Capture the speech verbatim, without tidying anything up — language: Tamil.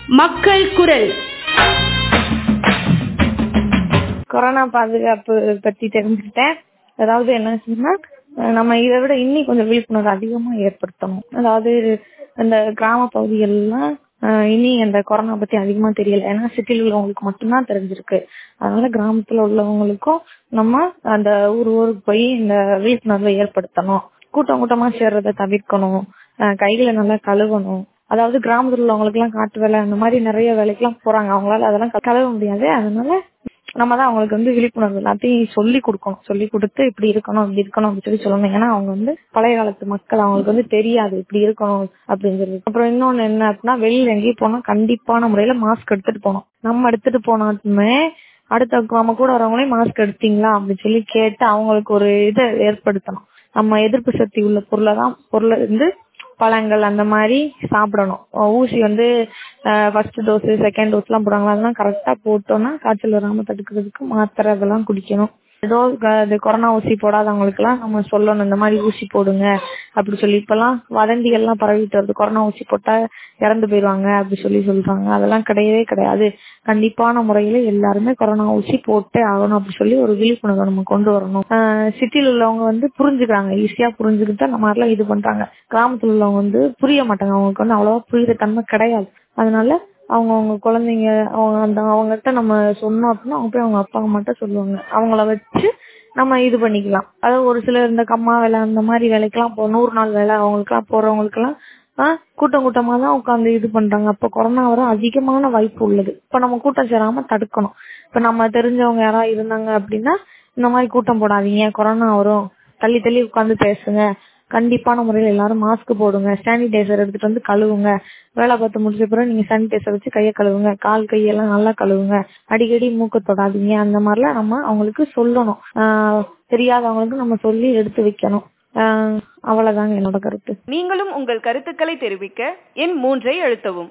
மக்கள் குரல். கொரோனா பாதுகாப்பு பத்தி தெரிஞ்சுக்கிட்டேன். அதாவது என்ன சொன்னா, நம்ம இதை விட இன்னும் கொஞ்சம் விழிப்புணர்வு அதிகமா ஏற்படுத்தணும். அதாவது இந்த கிராம பகுதிகள்லாம் இனி அந்த கொரோனா பத்தி அதிகமா தெரியல. ஏன்னா சிட்டியில் உள்ளவங்களுக்கு மட்டும்தான் தெரிஞ்சிருக்கு. அதனால கிராமத்துல உள்ளவங்களுக்கும் நம்ம அந்த ஊர் ஊருக்கு போய் இந்த விழிப்புணர்வை ஏற்படுத்தணும். கூட்டம் கூட்டமா சேர்றதை தவிர்க்கணும். கைகளை நல்லா கழுவணும். அதாவது கிராமத்துல உள்ளவங்களுக்கு எல்லாம் காட்டு வேலை அந்த மாதிரி நிறைய வேலைக்கு எல்லாம் போறாங்க. அவங்களால அதெல்லாம் கழுவ முடியாது. அதனால நம்ம தான் அவங்களுக்கு வந்து விழிப்புணர்வு எல்லாத்தையும் சொல்லி கொடுக்கணும். சொல்லி கொடுத்து இப்படி இருக்கணும் இப்படி இருக்கணும் அப்படின்னு சொல்லி சொல்லணும். ஏன்னா அவங்க வந்து பழைய காலத்து மக்கள், அவங்களுக்கு வந்து தெரியாது இப்படி இருக்கணும் அப்படின்னு சொல்லி. அப்புறம் இன்னொன்னு என்ன அப்படின்னா, வெளியில எங்கேயும் போனா கண்டிப்பான முறையில மாஸ்க் எடுத்துட்டு போகணும். நம்ம எடுத்துட்டு போனாலுமே அடுத்த நம்ம கூட வரவங்களையும் மாஸ்க் எடுத்தீங்களா அப்படின்னு சொல்லி கேட்டு அவங்களுக்கு ஒரு இதை ஏற்படுத்தணும். நம்ம எதிர்ப்பு சக்தி உள்ள பொருளை தான் பொருளை வந்து பழங்கள் அந்த மாதிரி சாப்பிடணும். ஊசி வந்து ஃபர்ஸ்ட் டோஸ் செகண்ட் டோஸ் எல்லாம் போடுறாங்களா, அதெல்லாம் கரெக்டா போட்டோம்னா காய்ச்சல் வராம தடுக்கிறதுக்கு மாத்திரை அதெல்லாம் குடிக்கணும். ஏதோ கொரோனா ஊசி போடாதவங்களுக்கு எல்லாம் நம்ம சொல்லணும், இந்த மாதிரி ஊசி போடுங்க அப்படி சொல்லி. இப்பெல்லாம் வதந்திகள் எல்லாம் பரவிட்டு வருது, கொரோனா ஊசி போட்டா இறந்து போயிடுவாங்க அப்படி சொல்லி சொல்றாங்க. அதெல்லாம் கிடையவே கிடையாது. கண்டிப்பான முறையில எல்லாருமே கொரோனா ஊசி போட்டே ஆகணும் அப்படி சொல்லி ஒரு விழிப்புணர்வை நம்ம கொண்டு வரணும். ஆஹ் சிட்டியில் உள்ளவங்க வந்து புரிஞ்சுக்கிறாங்க, ஈஸியா புரிஞ்சுக்கிட்டு நம்ம மாதிரிலாம் இது பண்றாங்க. கிராமத்துல உள்ளவங்க வந்து புரிய மாட்டாங்க, அவங்களுக்கு வந்து அவ்வளவா புரியுற தன்மை கிடையாது. அதனால அவங்க அவங்க குழந்தைங்க அவங்க அந்த அவங்ககிட்ட நம்ம சொன்னோம் அப்படின்னா அவங்க போய் அவங்க அப்பா அம்மாட்ட சொல்லுவாங்க. அவங்கள வச்சு நம்ம இது பண்ணிக்கலாம். அதாவது ஒரு சிலர் இந்த கம்மா வேலை அந்த மாதிரி வேலைக்கெல்லாம் போ நூறு நாள் வேலை அவங்களுக்குலாம் போறவங்களுக்கு எல்லாம் ஆஹ் கூட்டம் கூட்டமா தான் உட்காந்து இது பண்றாங்க. அப்ப கொரோனா வர அதிகமான வாய்ப்பு உள்ளது. இப்ப நம்ம கூட்டம் சேராம தடுக்கணும். இப்ப நம்ம தெரிஞ்சவங்க யாராவது இருந்தாங்க அப்படின்னா, இந்த மாதிரி கூட்டம் போடாதீங்க, கொரோனா வரும், தள்ளி தள்ளி உட்காந்து பேசுங்க, கண்டிப்பான முறையில் எல்லாரும் மாஸ்க் போடுங்க, சானிடைசர் எடுத்துட்டு வந்து கழுவுங்க, வேலை பார்த்து முடிச்ச பிறகு நீங்க சானிடைசர் வச்சு கையை கழுவுங்க, கால் கையெல்லாம் நல்லா கழுவுங்க, அடிக்கடி மூக்க தொடாதீங்க, அந்த மாதிரிலாம் நம்ம அவங்களுக்கு சொல்லணும். ஆஹ் தெரியாதவங்களுக்கு நம்ம சொல்லி எடுத்து வைக்கணும். ஆஹ் அவ்வளவுதாங்க என்னோட கருத்து. நீங்களும் உங்கள் கருத்துக்களை தெரிவிக்க எண் மூன்றை அழுத்தவும்.